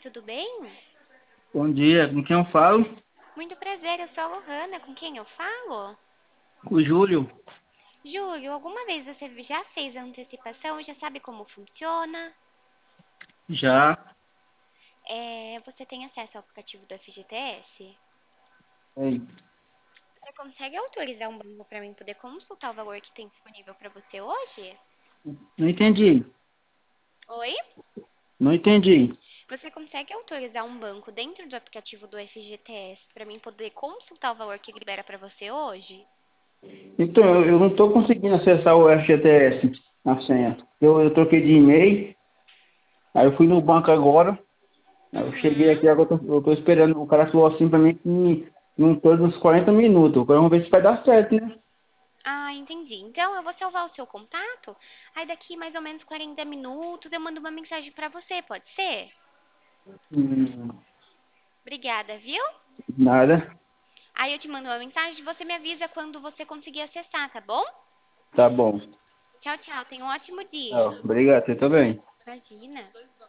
tudo bem? Bom dia, com quem eu falo? Muito prazer, eu sou a Lohana. Com quem eu falo? Com o Júlio. Júlio, alguma vez você já fez a antecipação e já sabe como funciona? Já. Você tem acesso ao aplicativo do FGTS? Ei, Você consegue autorizar um banco para mim poder consultar o valor que tem disponível para você hoje? não entendi. Oi? Não entendi. Você consegue autorizar um banco dentro do aplicativo do FGTS para mim poder consultar o valor que ele libera para você hoje? Então, eu não estou conseguindo acessar o FGTS, a senha. Eu troquei de e-mail, aí eu fui no banco agora, aí eu cheguei Uhum. aqui, agora eu tô esperando, o cara falou assim pra mim que em torno dos 40 minutos. Agora vamos ver se vai dar certo, né? Ah, entendi. Então eu vou salvar o seu contato. Aí daqui mais ou menos 40 minutos eu mando uma mensagem pra você, pode ser? Hum, Obrigada, viu? nada. Aí eu te mando uma mensagem e você me avisa quando você conseguir acessar, tá bom? Tá bom. Tchau, tchau. Tenha um ótimo dia. Tchau. Obrigado, você também. Imagina.